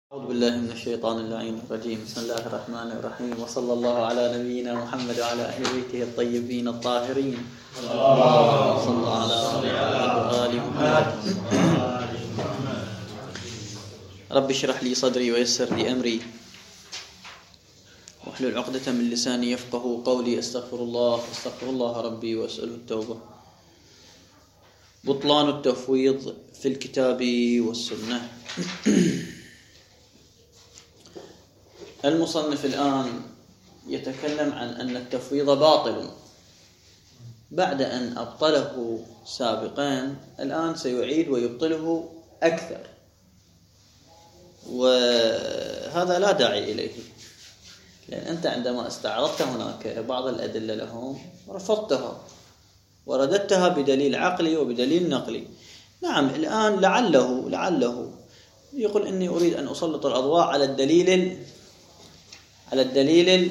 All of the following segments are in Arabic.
أعوذ بالله من الشيطان اللعين الرجيم. بسم الله الرحمن الرحيم، وصلى الله على نبينا محمد وعلى أهل بيته الطيبين الطاهرين. صلى الله على آل محمد. رب اشرح لي صدري ويسر لي أمري واحلل عقدة من لساني يفقه قولي. استغفر الله ربي وأسأله التوبة. بطلان التفويض في الكتاب والسنة. المصنف الآن يتكلم عن أن التفويض باطل بعد أن أبطله سابقا. الآن سيعيد ويبطله أكثر، وهذا لا داعي إليه، لأن أنت عندما استعرضت هناك بعض الأدلة لهم رفضتها ورددتها بدليل عقلي وبدليل نقلي. نعم، الآن لعله يقول إني أريد أن أسلط الأضواء على الدليل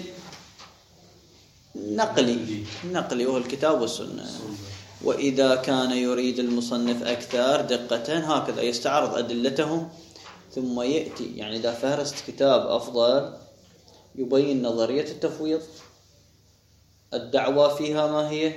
النقلي وهو الكتاب والسنة. وإذا كان يريد المصنف أكثر دقة هكذا يستعرض أدلتهم ثم يأتي، يعني إذا فهرست كتاب أفضل يبين نظرية التفويض، الدعوة فيها ما هي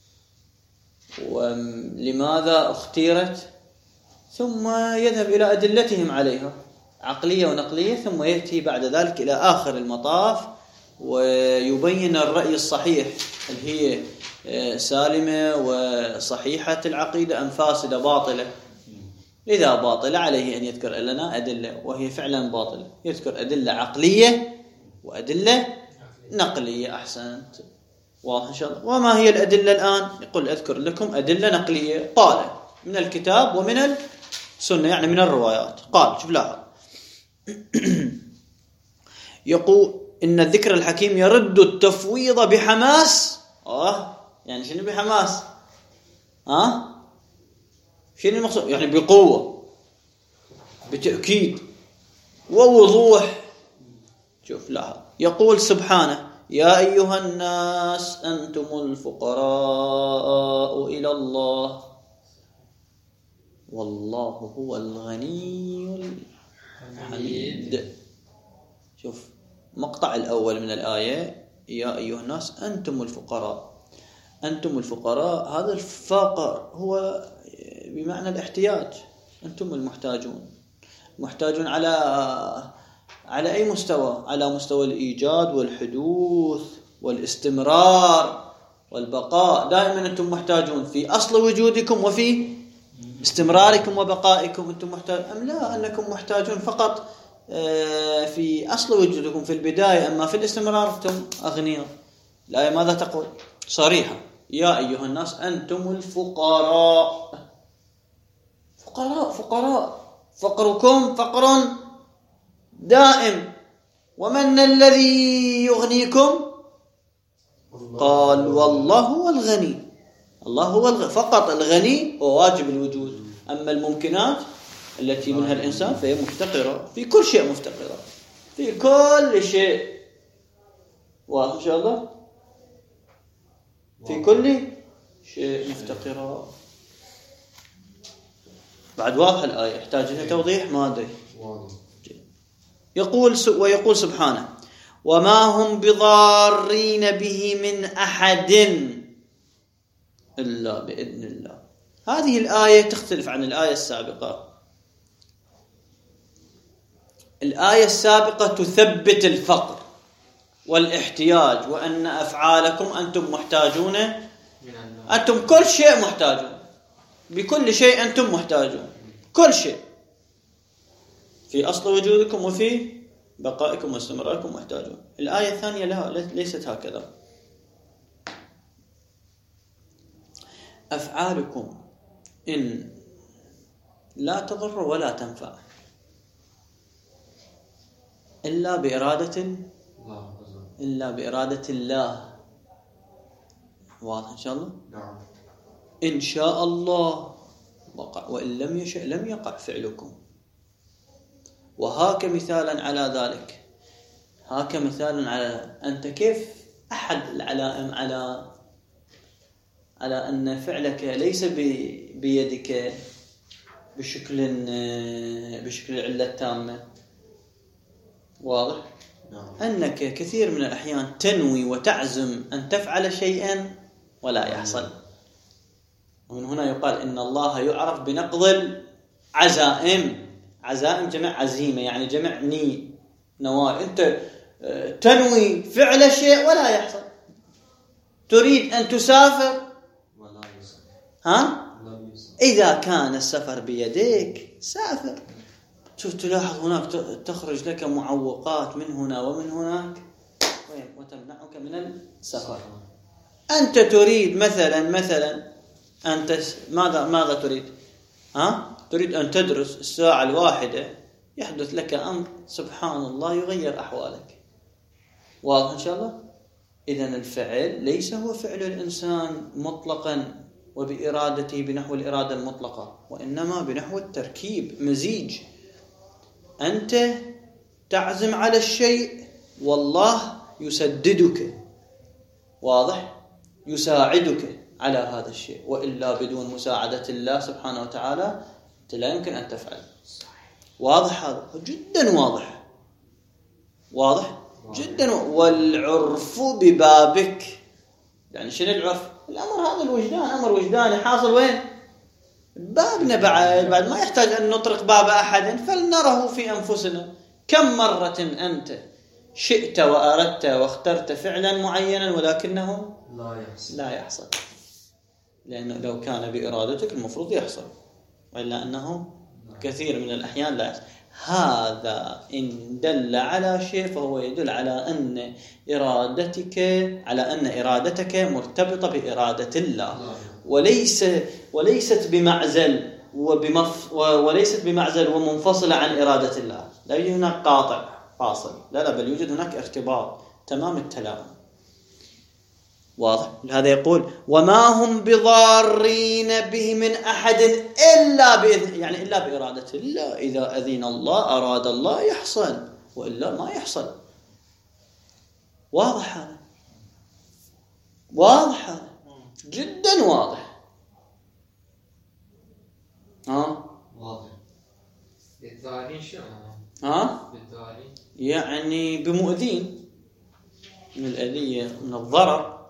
ولماذا اختيرت، ثم يذهب إلى أدلتهم عليها عقلية ونقلية، ثم يأتي بعد ذلك إلى آخر المطاف ويبين الرأي الصحيح، هل هي سالمة وصحيحة العقيدة أم فاسدة باطلة. إذا باطلة عليه أن يذكر لنا أدلة، وهي فعلا باطلة، يذكر أدلة عقلية وأدلة نقلية. أحسنت، واضح إن شاء الله. وما هي الأدلة الآن؟ يقول أذكر لكم أدلة نقلية طالع من الكتاب ومن السنة، يعني من الروايات. قال شوف لاحظ، يقول إن الذكر الحكيم يرد التفويض بحماس. يعني شنو بحماس؟ شنو المقصود؟ يعني بقوة، بتأكيد ووضوح. شوف لاحظ، يقول سبحانه: يا أيها الناس أنتم الفقراء إلى الله والله هو الغني الحميد. شوف مقطع الأول من الآية: يا أيها الناس أنتم الفقراء. أنتم الفقراء، هذا الفقر هو بمعنى الاحتياج. أنتم المحتاجون، محتاجون على أي مستوى؟ على مستوى الإيجاد والحدوث والاستمرار والبقاء. دائما أنتم محتاجون في أصل وجودكم وفي استمراركم وبقائكم. أنتم محتاجون أم لا أنكم محتاجون فقط في أصل وجودكم في البداية، أما في الاستمرار أنتم أغنياء. الآية ماذا تقول؟ صريحة: يا أيها الناس أنتم الفقراء. فقراء، فقركم فقر دائم. ومن الذي يغنيكم؟ قال والله هو الغني. الله هو فقط الغني وواجب الوجود. أما الممكنات التي منها الإنسان فهي مفتقرة، في كل شيء مفتقرة، في كل شيء. واضح إن شاء الله؟ في كل شيء مفتقرة. بعد واضح الآية، يحتاج إلى توضيح؟ ما أدري. ويقول سبحانه: وما هم بضارين به من أحد إلا بإذن الله. هذه الآية تختلف عن الآية السابقة. الآية السابقة تثبت الفقر والاحتياج، وأن أفعالكم أنتم محتاجون، أنتم كل شيء محتاجون، بكل شيء أنتم محتاجون، كل شيء في أصل وجودكم وفي بقائكم واستمراركم محتاجون. الآية الثانية ليست هكذا. أفعالكم إن لا تضر ولا تنفع إلا بإرادة الله. واضح إن شاء الله؟ نعم. إن شاء الله وقع، وإن لم يشأ لم يقع فعلكم. وهاك مثالا على ذلك، هاك مثالا على أنت كيف أحد العلائم على أن فعلك ليس بيدك بشكل العلة التامة. واضح؟ أنك كثير من الأحيان تنوي وتعزم أن تفعل شيئا ولا يحصل. ومن هنا يقال إن الله يعرف بنقض العزائم. عزائم جمع عزيمة، يعني جمع نواة. أنت تنوي فعل شيء ولا يحصل. تريد أن تسافر ولا يصل. إذا كان السفر بيديك سافر. شوف تلاحظ هناك تخرج لك معوقات من هنا ومن هناك وتمنعك من السفر. أنت تريد مثلا أنت ماذا تريد؟ تريد أن تدرس الساعة الواحدة، يحدث لك أمر سبحان الله يغير أحوالك. واضح إن شاء الله؟ إذن الفعل ليس هو فعل الإنسان مطلقا وبإرادته بنحو الإرادة المطلقة، وإنما بنحو التركيب مزيج. أنت تعزم على الشيء والله يسددك، واضح؟ يساعدك على هذا الشيء، وإلا بدون مساعدة الله سبحانه وتعالى لا يمكن أن تفعل. واضح؟ هذا جدا واضح، واضح جدا. والعرف ببابك، يعني شنو العرف؟ الأمر هذا الوجدان، أمر وجداني حاصل وين؟ بابنا. بعد ما يحتاج أن نطرق باب أحد، فلنره في أنفسنا. كم مرة أنت شئت وأردت واخترت فعلا معينا ولكنه لا يحصل، لأنه لو كان بإرادتك المفروض يحصل، وإلا أنه كثير من الأحيان لا يحصل. هذا إن دل على شيء فهو يدل على أن إرادتك مرتبطة بإرادة الله، وليست بمعزل وليست بمعزل ومنفصلة عن إرادة الله. لا يوجد هناك قاطع فاصل، لا بل يوجد هناك ارتباط تمام التلائم. واضح؟ لهذا يقول وما هم بضارين به من أحد إلا بإذن، يعني إلا بإرادة الله. إذا أذن الله أراد الله يحصل، وإلا ما يحصل. واضح هذا؟ واضح هذا؟ جدا واضح. واضح. بالدارين شو؟ بالدارين يعني بمؤذين، من الأذية، من الضرر.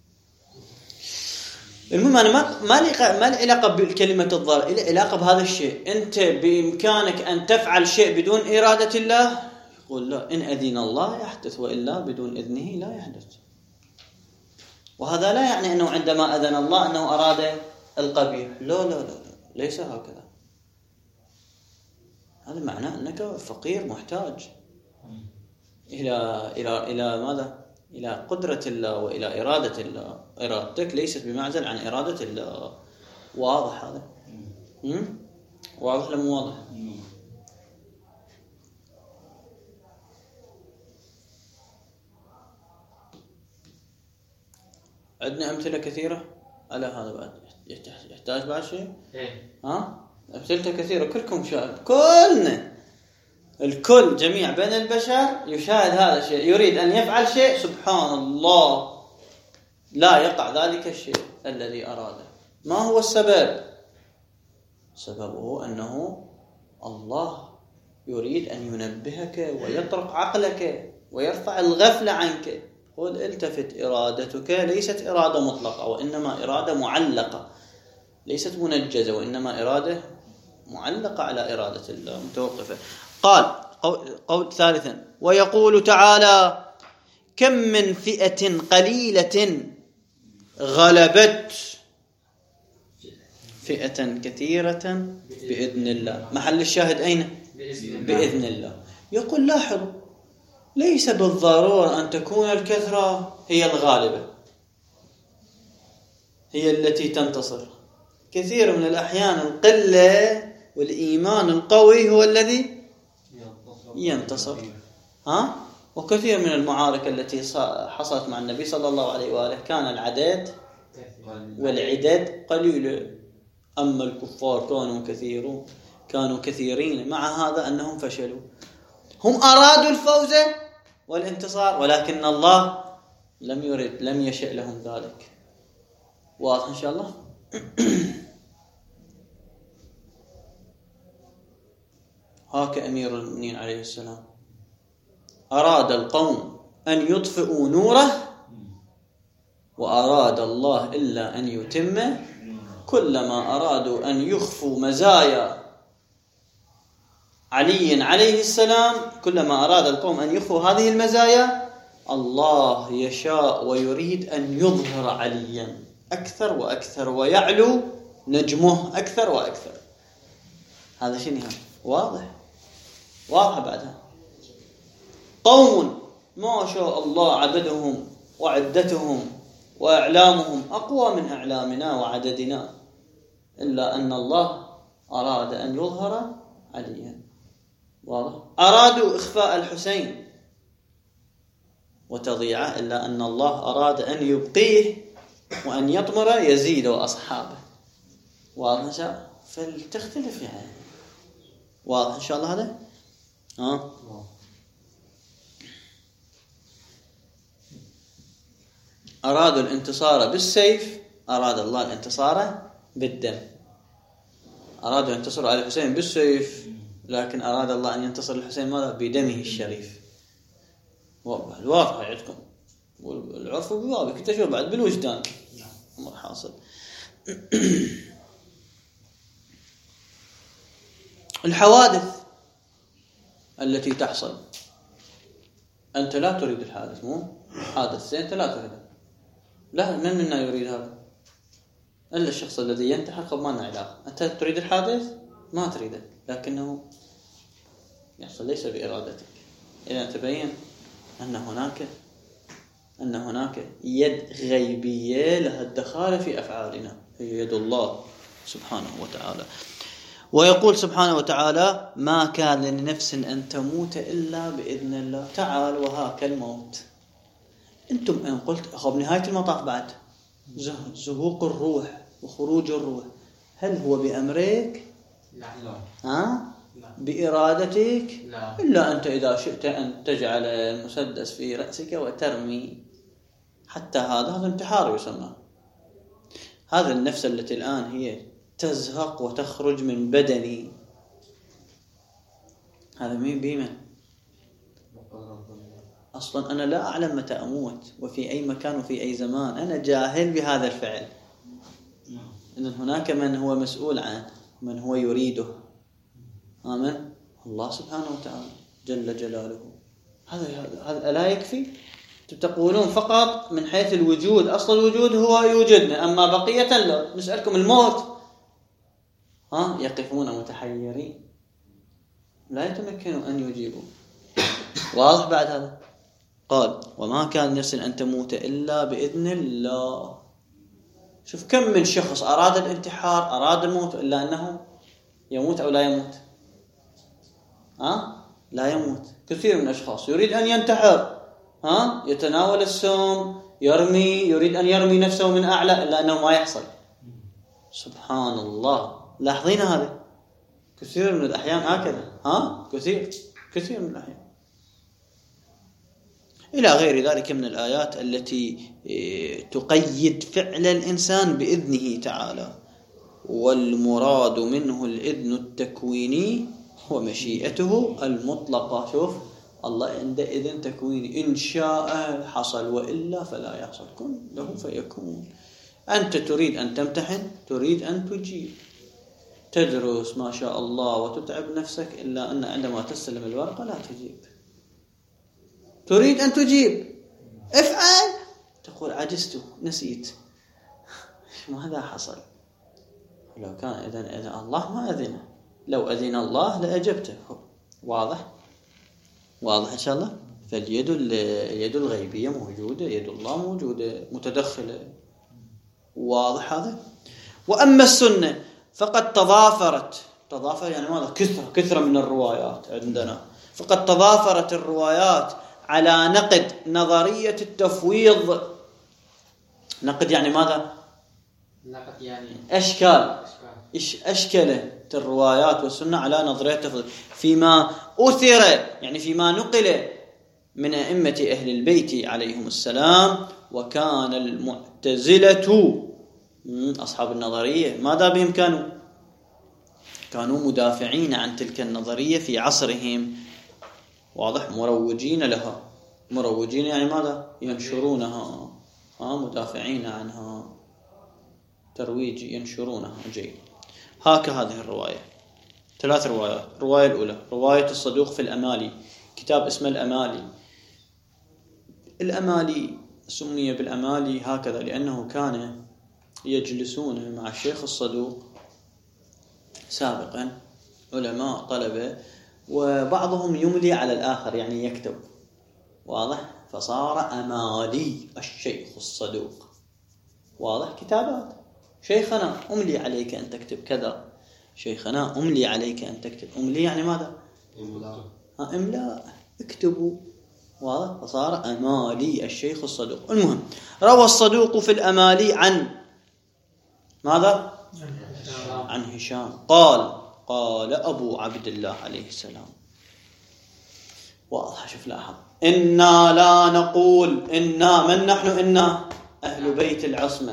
المهم أنا ما لي علاقة بكلمة الضرر، إلي علاقة بهذا الشيء. أنت بإمكانك أن تفعل شيء بدون إرادة الله، يقول لا، إن أذن الله يحدث، وإلا بدون إذنه لا يحدث. وهذا لا يعني أنه عندما أذن الله أنه أراد القبيح، لا ليس هكذا. هذا معناه أنك فقير محتاج إلى ماذا؟ إلى قدرة الله وإلى إرادة الله. إرادتك ليست بمعزل عن إرادة الله. واضح هذا؟ واضح ولا مو واضح؟ عندنا أمثلة كثيرة على هذا. بعد يحتاج بعد شيء؟ أمثلة كثيرة. كلكم شاهد، كلنا الكل جميع بين البشر يشاهد هذا الشيء، يريد أن يفعل شيء، سبحان الله لا يقع ذلك الشيء الذي أراده. ما هو السبب؟ سببه أنه الله يريد أن ينبهك ويطرق عقلك ويرفع الغفلة عنك. قل التفت، إرادتك ليست إرادة مطلقة، وإنما إرادة معلقة، ليست منجزة، وإنما إرادة معلقة على إرادة الله، متوقفة. قال قول ثالثا ويقول تعالى كم من فئة قليلة غلبت فئة كثيرة بإذن الله. محل الشاهد أين؟ بإذن الله. يقول لاحظوا، ليس بالضرورة أن تكون الكثرة هي الغالبة، هي التي تنتصر. كثير من الأحيان القلة والإيمان القوي هو الذي ينتصر. وكثير من المعارك التي حصلت مع النبي صلى الله عليه وآله كان العدد والعدد قليلة، أما الكفار كانوا كثيرين. مع هذا أنهم فشلوا. هم أرادوا الفوز والانتصار، ولكن الله لم يشأ لهم ذلك. واضح إن شاء الله؟ هاك أمير المؤمنين عليه السلام أراد القوم أن يطفئوا نوره وأراد الله إلا أن يتم. كلما أرادوا أن يخفوا مزايا علي عليه السلام، كلما أراد القوم أن يخفوا هذه المزايا، الله يشاء ويريد أن يظهر عليا أكثر وأكثر ويعلو نجمه أكثر وأكثر. هذا شيء نهاية واضح بعدها. قوم ما شاء الله عددهم وعدتهم وإعلامهم أقوى من إعلامنا وعددنا، إلا أن الله أراد أن يظهر عليا. واضح. أرادوا إخفاء الحسين وتضييعه، إلا أن الله أراد أن يبقيه وأن يطمر يزيد وأصحابه. واضح. فلتختلف يعني. واضح إن شاء الله هذا. أرادوا الانتصار بالسيف، أراد الله الانتصار بالدم. أرادوا ينتصروا على الحسين بالسيف، لكن أراد الله أن ينتصر الحسين ماذا؟ بدمه الشريف. الواقع عندكم والعرف بوابك اكتشفوا بعد بالوجدان. أمر حاصل. الحوادث التي تحصل، أنت لا تريد الحادث، مو حادث أنت لا تريده. لا، من منا يريد هذا؟ إلا الشخص الذي ينتحر. قبل ما لنا علاقة. أنت تريد الحادث؟ ما تريده، لكنه يحصل ليس بإرادتك. إذا تبين أن هناك يد غيبية لها الدخال في أفعالنا، هي يد الله سبحانه وتعالى. ويقول سبحانه وتعالى: ما كان لنفس أن تموت إلا بإذن الله. تعال وهاك الموت. أنتم أن قلت أخذ نهاية المطاف بعد زهوق الروح وخروج الروح، هل هو بأمرك؟ لا. بإرادتك؟ لا. إلا أنت إذا شئت أن تجعل المسدس في رأسك وترمي، حتى هذا انتحار يسمى. هذا النفس التي الآن هي تزهق وتخرج من بدني، هذا مين بيمن؟ أصلا أنا لا أعلم متى أموت وفي أي مكان وفي أي زمان، أنا جاهل بهذا الفعل. إذن هناك من هو مسؤول عنه، من هو يريده. آمين. الله سبحانه وتعالى جل جلاله. هذا لا يكفي؟ تقولون فقط من حيث الوجود، أصل الوجود هو يوجدنا، أما بقية لا. نسألكم الموت، يقفون متحيرين لا يتمكنوا أن يجيبوا. واضح بعد هذا؟ قال: وما كان نفس أن تموت إلا بإذن الله. شوف كم من شخص أراد الانتحار، أراد الموت، إلا أنه يموت أو لا يموت. لا يموت. كثير من الأشخاص يريد أن ينتحر، يتناول السم، يريد أن يرمي نفسه من أعلى، إلا أنه ما يحصل. سبحان الله. لاحظين هذا كثير من الأحيان هكذا. كثير من الأحيان، إلى غير ذلك من الآيات التي تقيد فعل الإنسان بإذنه تعالى. والمراد منه الإذن التكويني ومشيئته المطلقة. شوف الله عنده إذن تكويني، إن شاء حصل وإلا فلا يحصل. كن له فيكون. أنت تريد أن تمتحن، تريد أن تجيب، تدرس ما شاء الله وتتعب نفسك، إلا أن عندما تستلم الورقة لا تجيب. تريد أن تجيب، افعل، تقول عجزت، نسيت. ماذا حصل؟ لو كان إذن الله ما أذنه، لو أذن الله لأجبته. واضح إن شاء الله. فاليد الغيبية موجودة، يد الله موجودة متدخلة. واضح هذا. وأما السنة فقد تضافر يعني ماذا؟ كثرة من الروايات عندنا. فقد تضافرت الروايات على نقد نظرية التفويض. نقد يعني ماذا؟ نقد يعني أشكلت الروايات والسنة على نظرية التفويض فيما أثر، يعني فيما نقل من أئمة أهل البيت عليهم السلام. وكان المعتزلة أصحاب النظرية ماذا بهم؟ كانوا مدافعين عن تلك النظرية في عصرهم. واضح؟ مروجين لها. مروجين يعني ماذا؟ ينشرونها، مدافعين عنها، ترويج، ينشرونها. جيد. هكذا هذه الرواية. 3 روايات. الرواية الأولى رواية الصدوق في الأمالي، كتاب اسمه الأمالي. الأمالي سمي بالأمالي هكذا لأنه كان يجلسون مع الشيخ الصدوق سابقا علماء طلبة، وبعضهم يملي على الآخر يعني يكتب، واضح؟ فصار أمالي الشيخ الصدوق، واضح؟ كتابات. شيخنا أملي عليك أن تكتب كذا، شيخنا أملي عليك أن تكتب. أملي يعني ماذا؟ إملاء، اكتبوا، واضح؟ فصار أمالي الشيخ الصدوق. المهم روى الصدوق في الأمالي عن ماذا؟ عن هشام قال أبو عبد الله عليه السلام، واضح؟ شوف لاحظ، إنا لا نقول، إنا من نحن؟ إنا أهل بيت العصمة،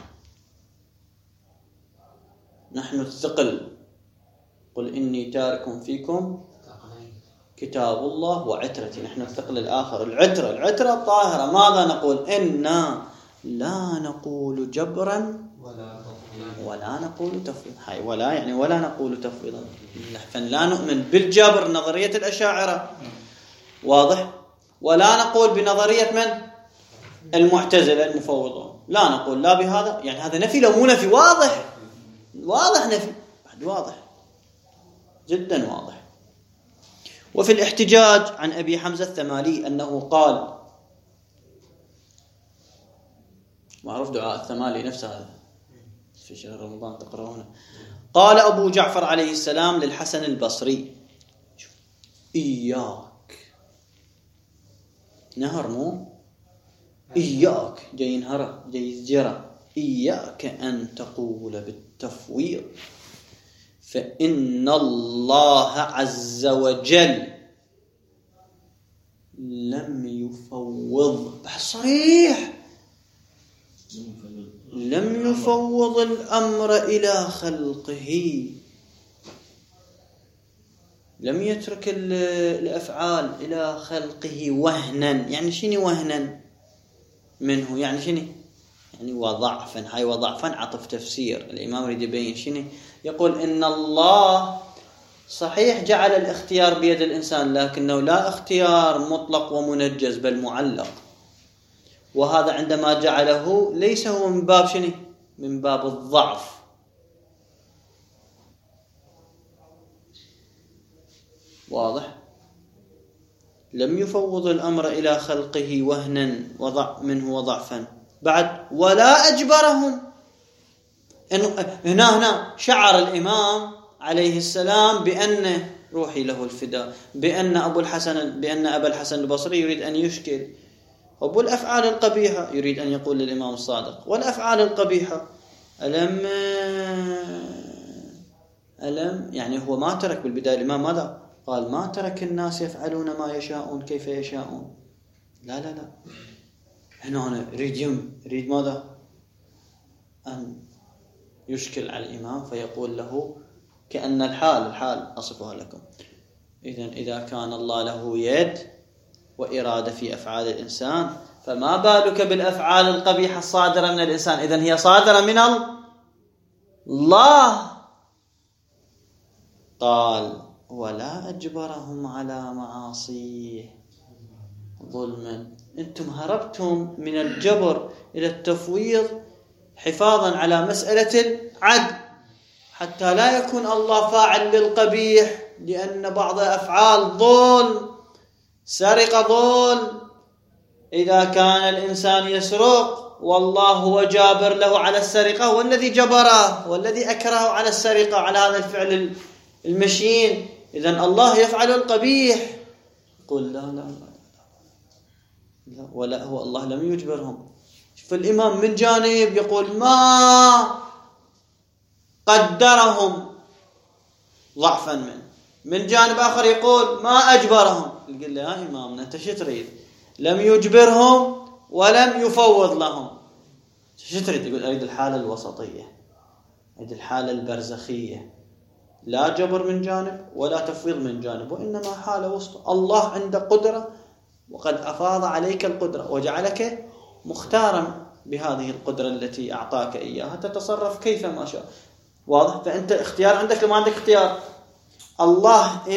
نحن الثقل. قل إني تارك فيكم كتاب الله وعترتي، نحن الثقل الآخر، العترة الطاهرة. ماذا نقول؟ إنا لا نقول جبرا ولا نقول تفويضا. ولا يعني ولا نقول تفويضا، فلا نؤمن بالجبر، نظرية الأشاعرة، واضح؟ ولا نقول بنظرية من؟ المعتزلة المفوضون. لا نقول لا بهذا، يعني هذا نفي لو مو نفي، واضح نفي، واضح جدا واضح. وفي الاحتجاج عن أبي حمزة الثمالي أنه قال، معروف دعاء الثمالي نفسه هذا في شهر رمضان تقرؤونه. قال أبو جعفر عليه السلام للحسن البصري، إياك، نهر مو إياك، جاي نهر جاي زجرة، إياك أن تقول بالتفويض، فإن الله عز وجل لم يفوض، صريح، لم يفوض الأمر إلى خلقه، لم يترك الأفعال إلى خلقه وهنا. يعني شنو وهنا منه؟ يعني شنو؟ يعني وضعفا. هاي وضعفا عطف تفسير، الإمام يريد يبين شنو. يقول إن الله صحيح جعل الاختيار بيد الإنسان، لكنه لا اختيار مطلق ومنجز بل معلق، وهذا عندما جعله ليس هو من باب شنو؟ من باب الضعف. واضح؟ لم يفوض الأمر إلى خلقه وهنا وضع منه وضعفا. بعد ولا أجبرهم. هنا شعر الإمام عليه السلام بأن روحي له الفداء، بأن أبا الحسن البصري يريد أن يشكل أبو الأفعال القبيحة، يريد أن يقول للإمام الصادق والأفعال القبيحة ألم يعني هو ما ترك بالبداية. الإمام ماذا قال؟ ما ترك الناس يفعلون ما يشاءون كيف يشاءون. لا هنا يريد ماذا؟ أن يشكل على الإمام، فيقول له كأن الحال أصفها لكم. إذا كان الله له يد وإرادة في أفعال الإنسان، فما بالك بالأفعال القبيحة الصادرة من الإنسان؟ إذن هي صادرة من الله. قال ولا أجبرهم على معاصيه ظلما. أنتم هربتم من الجبر إلى التفويض حفاظا على مسألة العدل، حتى لا يكون الله فاعل للقبيح، لأن بعض أفعال ظلم، سرقة ظلم. إذا كان الإنسان يسرق والله هو جابر له على السرقة، والذي جبره والذي أكره على السرقة، على هذا الفعل المشين، إذن الله يفعل القبيح. قل لا ولا هو الله لم يجبرهم. فالإمام من جانب يقول ما قدرهم ضعفا من جانب آخر يقول ما أجبرهم. يقول له يا إمامنا أنت شو تريد؟ لم يجبرهم ولم يفوض لهم، شو تريد؟ يقول أريد الحالة الوسطية، أريد الحالة البرزخية، لا جبر من جانب ولا تفويض من جانب، وإنما حالة وسط. الله عنده قدرة وقد أفاض عليك القدرة وجعلك مختارا بهذه القدرة التي أعطاك إياها، تتصرف كيفما شاء. واضح؟ فأنت اختيار عندك لما عندك اختيار. الله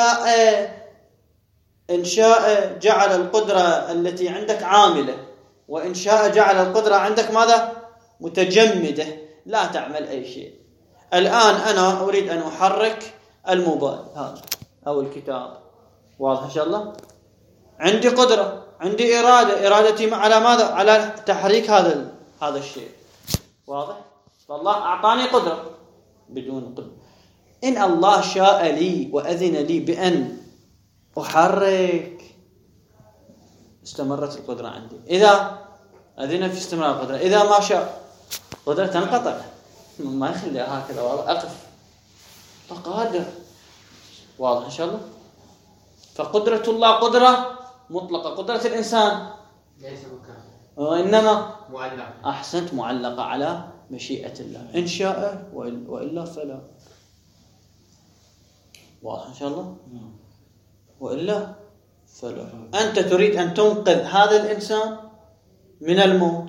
إن شاء جعل القدرة التي عندك عاملة، وإن شاء جعل القدرة عندك ماذا؟ متجمدة، لا تعمل أي شيء. الآن أنا أريد أن أحرك الموبايل هذا أو الكتاب، واضح إن شاء الله؟ عندي قدرة، عندي إرادتي على ماذا؟ على تحريك هذا الشيء، واضح؟ فالله أعطاني قدرة بدون قدرة. إن الله شاء لي وأذن لي بأن أحرك، استمرت القدرة عندي. إذا أذن في استمرار القدرة، إذا ما شاء قدرة تنقطع، ما يخليها هكذا، واضح؟ أقف، فقادر، واضح إن شاء الله؟ فقدرة الله قدرة مطلقة، قدرة الإنسان ليس مكافئ، وإنما معلقة. أحسنت، معلقة على مشيئة الله، إن شاء وإلا فلا. واضح إن شاء الله؟ وإلا فلا. أنت تريد أن تنقذ هذا الإنسان من الموت،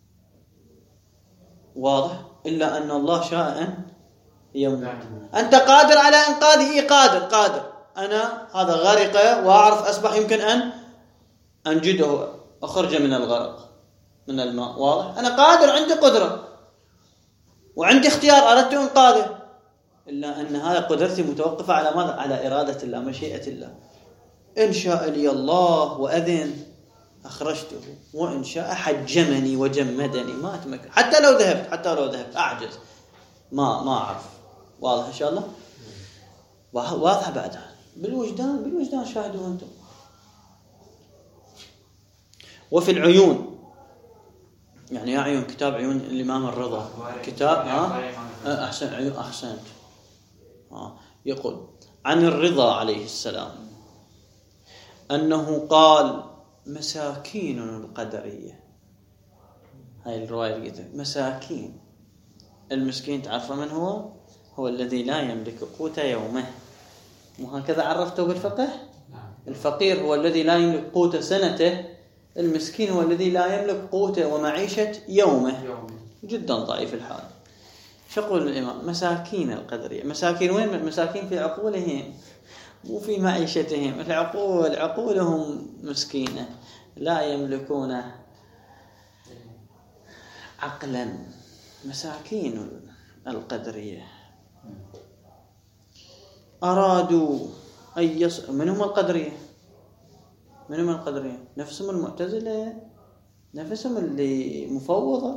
واضح؟ إلا أن الله شاء أن يموت. أنت قادر على إنقاذه، قادر. أنا هذا غرق وأعرف أسبح، يمكن أن أنجده، أخرج من الغرق من الماء، واضح؟ أنا قادر، عندي قدرة وعندي اختيار، أردت إنقاذه، إلا أن هذا قدرتي متوقفة على ماذا؟ على إرادة الله، مشيئة الله. إن شاء لي الله وأذن أخرجته، وإن شاء حجمني وجمدني، ما أتمكن، حتى لو ذهبت أعجز، ما أعرف. واضح إن شاء الله؟ واضح بعدها بالوجدان شاهدوا أنتم. وفي العيون، يعني يا عيون، كتاب عيون الإمام الرضا، كتاب أحسنت. يقول عن الرضا عليه السلام أنه قال: مساكين القدرية. هاي الرواية اللي مساكين. المسكين تعرف من هو؟ هو الذي لا يملك قوت يومه، وهكذا عرفته بالفقه. الفقير هو الذي لا يملك قوت سنته، المسكين هو الذي لا يملك قوت ومعيشة يومه، جدا ضعيف الحال. شقول الإمام: مساكين القدرية. مساكين وين؟ مساكين في عقولهم وفي معيشتهم. عقولهم مسكينة، لا يملكون عقلا. مساكين القدرية أرادوا أن من هم القدرية؟ نفسهم المعتزلة، نفسهم اللي مفوضة.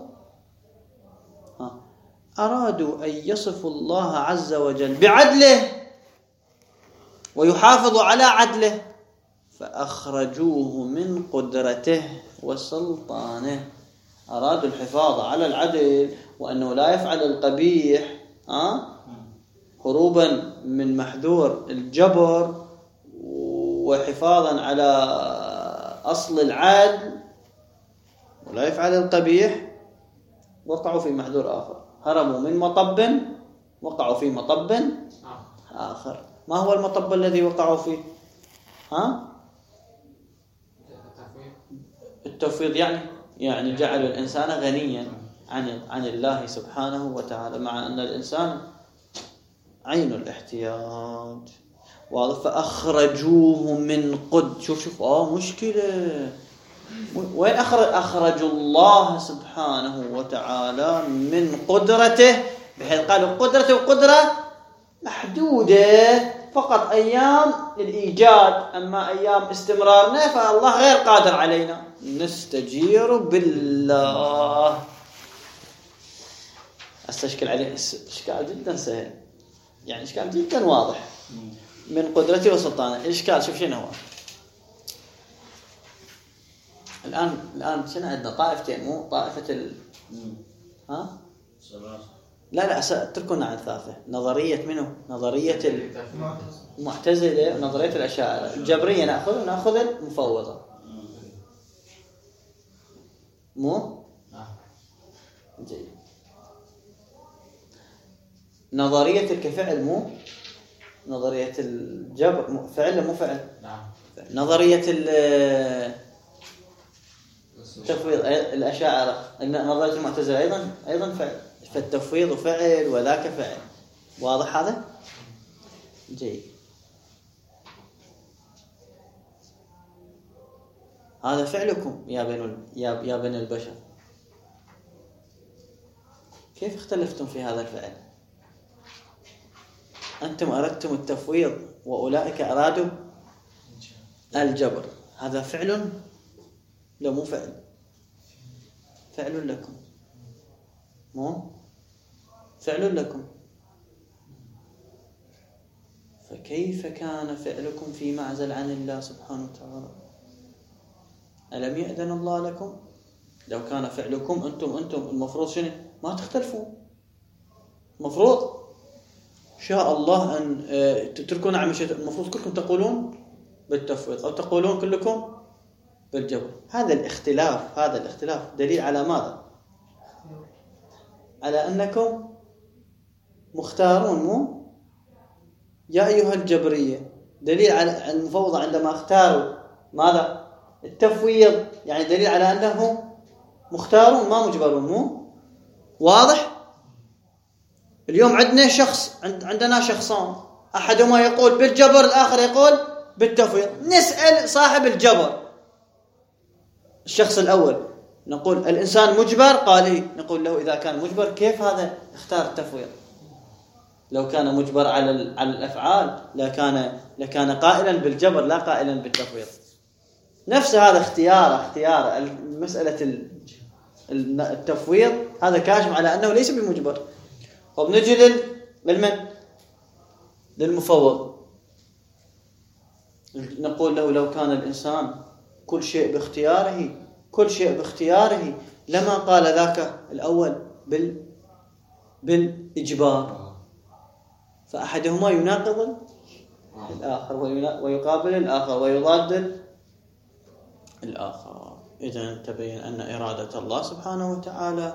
أرادوا أن يصفوا الله عز وجل بعدله ويحافظوا على عدله، فأخرجوه من قدرته وسلطانه. أرادوا الحفاظ على العدل وأنه لا يفعل القبيح، هروبا من محذور الجبر وحفاظا على أصل العدل، ولا يفعل القبيح، وقعوا في محذور آخر. هربوا من مطب وقعوا في مطب آخر. ما هو المطب الذي وقعوا فيه؟ التفويض، يعني جعل الإنسان غنيا عن الله سبحانه وتعالى، مع أن الإنسان عين الاحتياج. واضح؟ فأخرجوه من شوف مشكلة. وين أخرجوا الله سبحانه وتعالى من قدرته، بحيث قالوا قدرته وقدرة محدودة، فقط أيام الإيجاد، أما أيام استمرارنا فالله غير قادر علينا، نستجير بالله. أستشكل عليه إشكال جدا سهل، يعني إشكال جدا واضح. من قدرته وسلطانه. الإشكال شوف شنو هو. الآن شنو عندنا؟ طائفتين، مو طائفة لا اتركونا عن الثالثة. نظرية منه؟ نظرية المعتزلة ونظرية الأشاعرة. الجبرية نأخذ المفوضة، مو جيد. نظرية الكفعل، مو نظرية الجبر فعل مو فعل. نعم. نظرية التفويض الأشاعرة، نظرية المعتزلة أيضا فعل، فالتفويض فعل وذاك فعل. واضح هذا؟ جيد. هذا فعلكم يا بني البشر. كيف اختلفتم في هذا الفعل؟ أنتم أردتم التفويض وأولئك أرادوا الجبر. هذا فعل؟ لا مو فعل، فعل لكم، مو فعل لكم. فكيف كان فعلكم في معزل عن الله سبحانه وتعالى؟ ألم يأذن الله لكم؟ لو كان فعلكم أنتم المفروض شنو؟ ما تختلفون. المفروض شاء الله أن تتركون عمشة، المفروض كلكم تقولون بالتفويض أو تقولون كلكم بالجبر. هذا الاختلاف دليل على ماذا؟ على أنكم مختارون، مو يا أيها الجبرية. دليل على المفوضة عندما اختاروا ماذا؟ التفويض، يعني دليل على أنهم مختارون ما مجبرون. مو واضح؟ اليوم عندنا شخصان، أحدهما يقول بالجبر، الآخر يقول بالتفويض. نسأل صاحب الجبر الشخص الأول، نقول الإنسان مجبر؟ قال إيه. نقول له إذا كان مجبر كيف هذا اختار التفويض؟ لو كان مجبر على الأفعال لكان قائلا بالجبر لا قائلا بالتفويض. نفس هذا اختيار مسألة التفويض، هذا كاشف على أنه ليس بمجبر. وبنجي للمفوض، نقول له لو كان الإنسان كل شيء باختياره لما قال ذاك الأول بالإجبار. فأحدهما يناقض الآخر ويقابل الآخر ويضاد الآخر. إذن تبين أن إرادة الله سبحانه وتعالى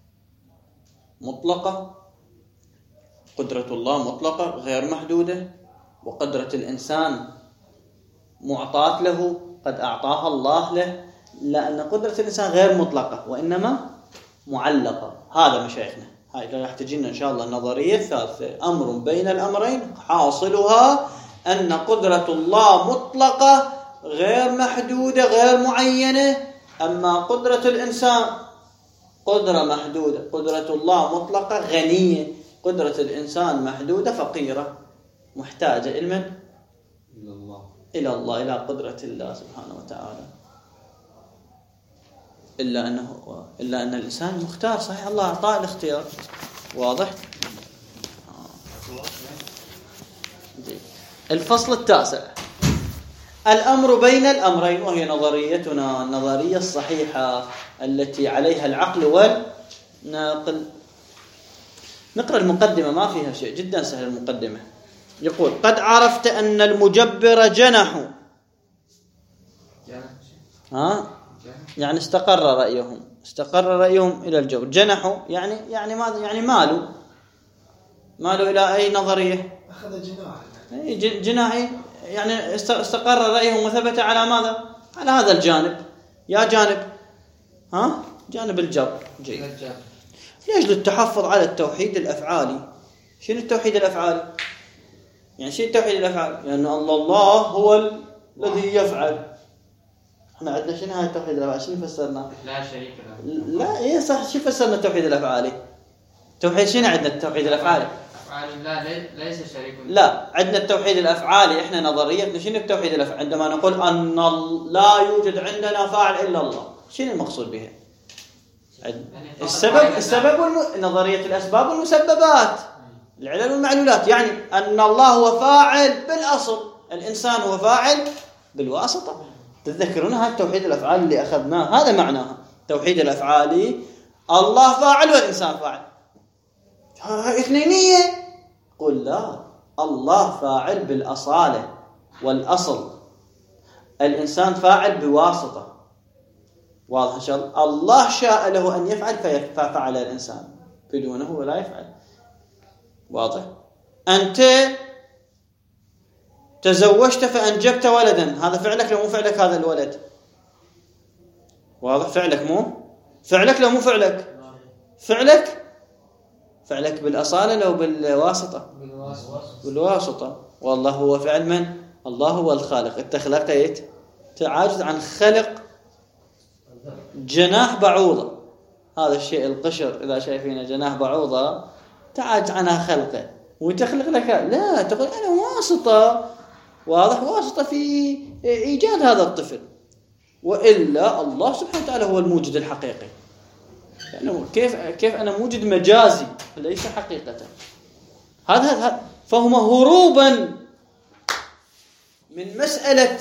مطلقة، قدرة الله مطلقة غير محدودة، وقدرة الإنسان معطاة له، قد أعطاها الله له، لأن قدرة الإنسان غير مطلقة وإنما معلقة. هذا مشايخنا، هاي راح تجينا إن شاء الله النظرية الثالثة، أمر بين الأمرين، حاصلها أن قدرة الله مطلقة غير محدودة غير معينة، أما قدرة الإنسان قدرة محدودة. قدرة الله مطلقة غنية، قدرة الإنسان محدودة فقيرة محتاجة إلى الله، إلى قدرة الله سبحانه وتعالى. إلا أن الإنسان مختار، صحيح الله أعطاه الاختيار. واضح؟ الفصل التاسع، الأمر بين الأمرين، وهي نظريتنا النظرية الصحيحة التي عليها العقل والنقل. نقرأ المقدمة، ما فيها شيء، جدا سهل المقدمة. يقول قد عرفت أن المجبر جنحوا، يعني استقر رأيهم إلى الجبر. جنحوا يعني ماذا؟ يعني مالوا إلى أي نظرية؟ أخذ جناحي، يعني استقر رأيهم وثبت على ماذا؟ على هذا الجانب. يا جانب الجبر. جيد. لأجل التحفظ على التوحيد الأفعالي. شنو التوحيد الأفعالي؟ يعني شنو التوحيد الأفعالي؟ لأن الله هو الذي يفعل. احنا عندنا شنو هاي التوحيد الأفعالي؟ شنو فسرنا؟ لا شريك له. لا إيه صح، شو فسرنا التوحيد الأفعالي؟ توحيد شنو عندنا التوحيد الأفعالي؟ أفعال لا ليس شريك. لا، عندنا التوحيد الأفعالي. احنا نظريتنا شنو التوحيد الأفعالي؟ عندما نقول أن لا يوجد عندنا فاعل إلا الله، شنو المقصود بها؟ السبب نظرية الأسباب والمسببات، العلل والمعلولات. يعني أن الله هو فاعل بالأصل، الإنسان هو فاعل بالواسطة. تتذكرون هذا التوحيد الأفعالي اللي أخذناه؟ هذا معناها توحيد الأفعالي، الله فاعل والإنسان فاعل. اثنينية. قل لا، الله فاعل بالأصالة والأصل، الإنسان فاعل بواسطة. واضح إن شاء الله؟ الله شاء له أن يفعل ففعل الإنسان، بدونه ولا يفعل. واضح؟ أنت تزوجت فأنجبت ولدا، هذا فعلك لو مو فعلك هذا الولد؟ واضح؟ فعلك لو مو فعلك؟ فعلك بالأصالة لو بالواسطة؟ بالواسطة. والله هو فعل من؟ الله هو الخالق. انت خلقت تعاجز عن خلق جناح بعوضة، هذا الشيء القشر إذا شايفينه جناح بعوضة تعاجز عنها خلقه، وتخلق لك لا تقول أنا واسطة. واضح؟ واسطة في إيجاد هذا الطفل، وإلا الله سبحانه وتعالى هو الموجد الحقيقي. يعني كيف أنا موجد مجازي ليس حقيقة. هذا فهم هروبا من مسألة،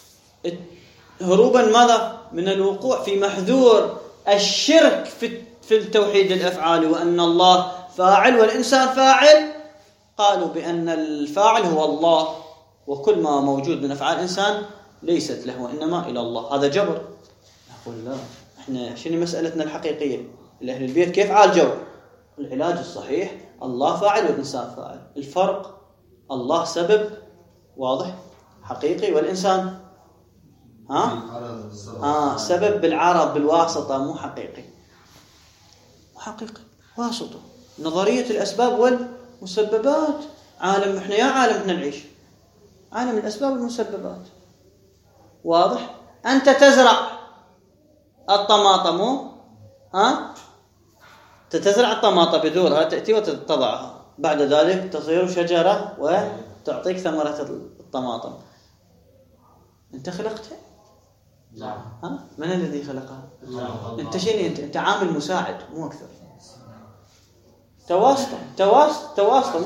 هروبا ماذا؟ من الوقوع في محذور الشرك في التوحيد الأفعال، وأن الله فاعل والإنسان فاعل. قالوا بأن الفاعل هو الله، وكل ما موجود من أفعال الإنسان ليست له وإنما إلى الله. هذا جبر. نقول لا، احنا شنو مسألتنا الحقيقية؟ الأهل البيت كيف عالجوا؟ العلاج الصحيح الله فاعل والإنسان فاعل. الفرق الله سبب واضح حقيقي، والإنسان سبب بالعرض بالواسطة، مو حقيقي. واسطة. نظرية الأسباب والمسببات. عالم احنا نعيش عالم الأسباب والمسببات. واضح؟ أنت تزرع الطماطم، تزرع الطماطم بذورها، تأتي وتضعها، بعد ذلك تصير شجرة وتعطيك ثمرة الطماطم. أنت خلقتها؟ لا. من الذي خلقها؟ أنت شنو؟ أنت عامل مساعد مو أكثر. تواسطة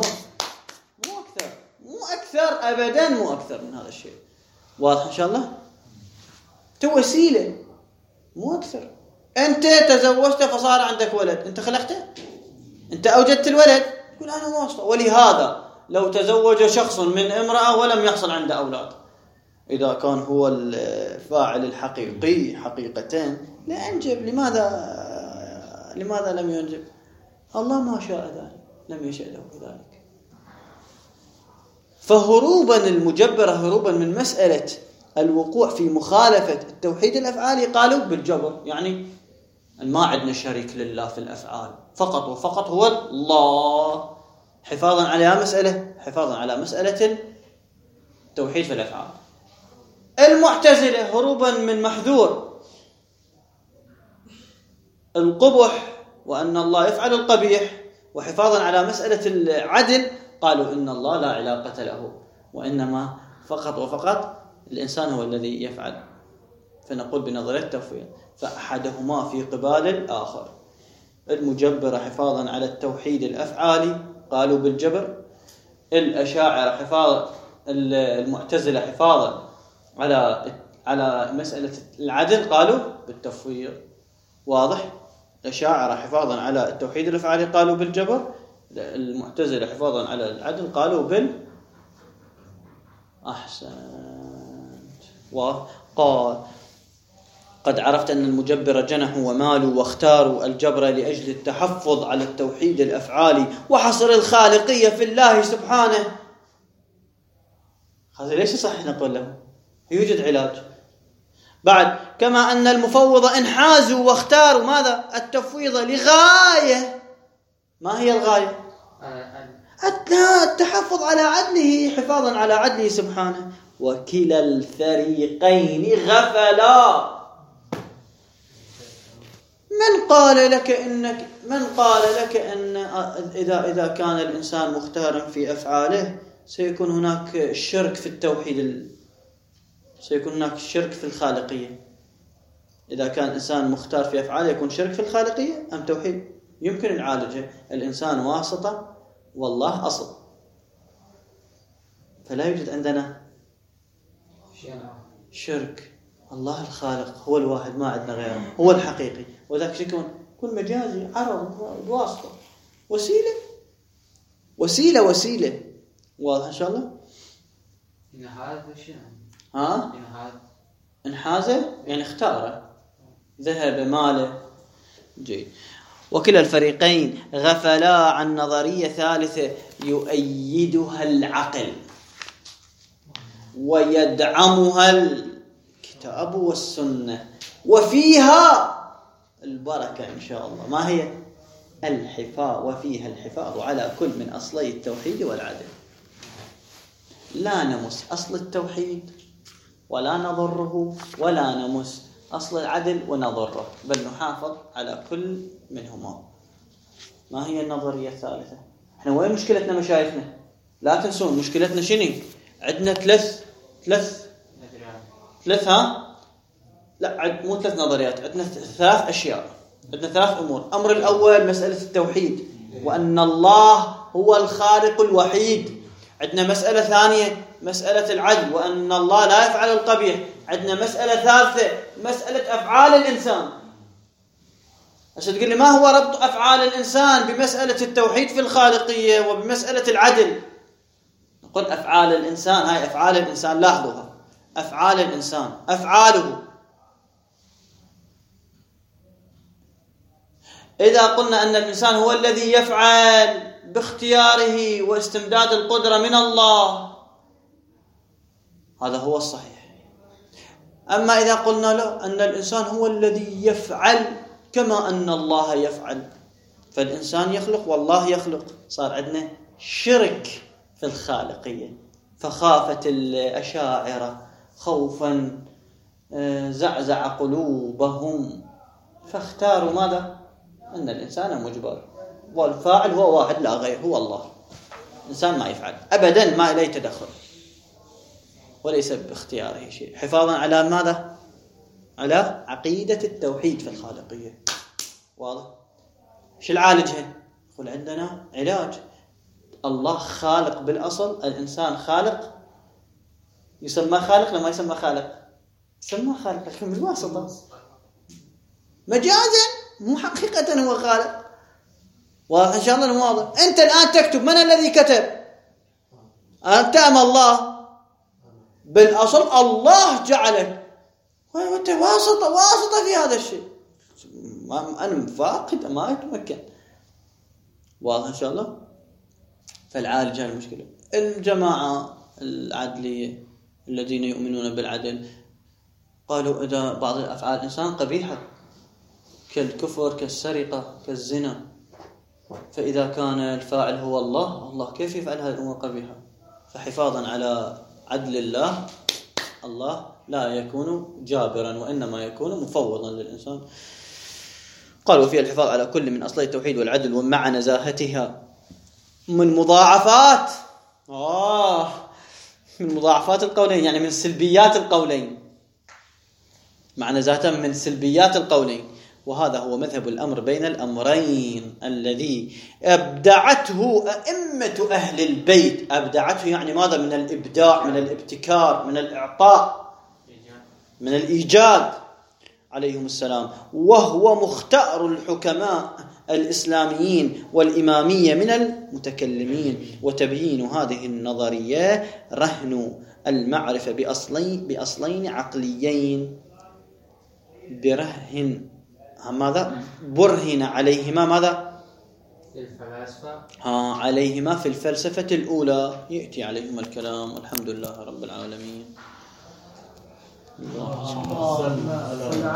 مو أكثر أبدا، مو أكثر من هذا الشيء. واضح إن شاء الله؟ وسيلة مو أكثر. أنت تزوجت فصار عندك ولد، أنت خلقته؟ أنت أوجدت الولد؟ تقول أنا واسطة. ولهذا لو تزوج شخص من امرأة ولم يحصل عنده أولاد، إذا كان هو الفاعل الحقيقي حقيقة لا أنجب. لماذا لم ينجب؟ الله ما شاء ذلك، لم يشأ له ذلك. فهروبا المجبرة، هروبا من مسألة الوقوع في مخالفة التوحيد الأفعالي، قالوا بالجبر، يعني ما عندنا شريك لله في الأفعال، فقط وفقط هو الله، حفاظا على مسألة التوحيد في الأفعال. المعتزلة هروبا من محذور القبح وأن الله يفعل القبيح، وحفاظا على مسألة العدل، قالوا إن الله لا علاقة له، وإنما فقط وفقط الإنسان هو الذي يفعل. فنقول بنظرية التفويض، فأحدهما في قبال الآخر. المجبرة حفاظا على التوحيد الأفعالي قالوا بالجبر، الأشاعرة حفاظا، المعتزلة حفاظا على مسألة العدل قالوا بالتفويض. واضح؟ الأشاعرة حفاظا على التوحيد الأفعالي قالوا بالجبر، المعتزلة حفاظا على العدل قالوا أحسنت. وقال قد عرفت أن المجبر جنحوا ومالوا واختاروا الجبر لأجل التحفظ على التوحيد الأفعالي وحصر الخالقية في الله سبحانه. هذا ليش صح نقول له؟ يوجد علاج. بعد كما أن المفوضة انحازوا واختاروا ماذا؟ التفويض لغاية. ما هي الغاية؟ التحفظ على عدله، حفاظا على عدله سبحانه. وكلا الفريقين غفلا. من قال لك أن إذا كان الإنسان مختارا في أفعاله سيكون هناك شرك في التوحيد، سيكون هناك شرك في الخالقية؟ إذا كان الإنسان مختار في أفعاله يكون شرك في الخالقية أم توحيد؟ يمكن نعالجه. الإنسان واسطة والله أصل، فلا يوجد عندنا شرك. الله الخالق هو الواحد، ما عندنا غيره، هو الحقيقي، وذاك يكون مجازي، عرض، واسطة، وسيلة. واضح إن شاء الله؟ انحازه يعني اختاره، ذهب ماله. جيد. وكلا الفريقين غفلا عن نظرية ثالثة يؤيدها العقل. ويدعمها الكتاب والسنة، وفيها البركة إن شاء الله. ما هي؟ الحفاظ، وفيها الحفاظ على كل من أصلي التوحيد والعدل. لا نمس أصل التوحيد ولا نضره، ولا نمس أصل العدل ونضره، بل نحافظ على كل منهما. ما هي النظرية الثالثة؟ احنا وين مشكلتنا مشايخنا؟ لا تنسون مشكلتنا شنو؟ عندنا ثلاث ها؟ لا، مو 3 نظريات، عندنا 3 أشياء، عندنا 3 أمور. الأمر الأول مسألة التوحيد، وأن الله هو الخالق الوحيد. عندنا مسألة ثانية مسألة العدل، وأن الله لا يفعل القبيح. عندنا مسألة ثالثة مسألة أفعال الإنسان. عشان تقول لي ما هو ربط أفعال الإنسان بمسألة التوحيد في الخالقية وبمسألة العدل؟ نقول أفعال الإنسان، هاي أفعال الإنسان، لاحظوها، أفعال الإنسان، أفعاله. إذا قلنا أن الإنسان هو الذي يفعل باختياره واستمداد القدرة من الله، هذا هو الصحيح. أما إذا قلنا له أن الإنسان هو الذي يفعل كما أن الله يفعل، فالإنسان يخلق والله يخلق، صار عندنا شرك في الخالقية. فخافت الأشاعرة خوفا زعزع قلوبهم، فاختاروا ماذا؟ أن الإنسان مجبر، والفاعل هو واحد لا غير، هو الله. الإنسان ما يفعل أبدا، ما إليه تدخل، وليس باختياره شيء، حفاظا على ماذا؟ على عقيدة التوحيد في الخالقية. واضح؟ شو العالجها؟ يقول عندنا علاج. الله خالق بالأصل، الإنسان خالق. يسمى خالق لما يسمى خالق؟ يسمى خالق لكن بالواسطة، مجازا، مو حقيقة هو خالق. واضح إن شاء الله المواضح. أنت الآن تكتب، من الذي كتب؟ أنت أم الله؟ بالأصل الله جعلك، وأنت واسطة في هذا الشيء. أنا فاقد، ما أتمكن. واضح إن شاء الله. فالعالج المشكلة. الجماعة العدلية الذين يؤمنون بالعدل قالوا إذا بعض الأفعال الإنسان قبيحة كالكفر كالسرقة كالزنا، فإذا كان الفاعل هو الله كيف يفعل هذه الأمور قبيحة؟ فحفاظا على عدل الله لا يكون جابرا، وإنما يكون مفوضا للإنسان. قالوا فيها الحفاظ على كل من أصلي التوحيد والعدل ومع نزاهتها من مضاعفات من مضاعفات القولين، يعني من سلبيات القولين، مع نزاهتها من سلبيات القولين. وهذا هو مذهب الأمر بين الأمرين الذي أبدعته أئمة أهل البيت. أبدعته يعني ماذا؟ من الإبداع، من الابتكار، من الإعطاء، من الإيجاد عليهم السلام. وهو مختار الحكماء الإسلاميين والإمامية من المتكلمين. وتبيين هذه النظرية رهن المعرفة بأصلين عقليين ماذا؟ برهن عليهما ماذا؟ الفلاسفة عليهما في الفلسفة الأولى، يأتي عليهما الكلام. والحمد لله رب العالمين.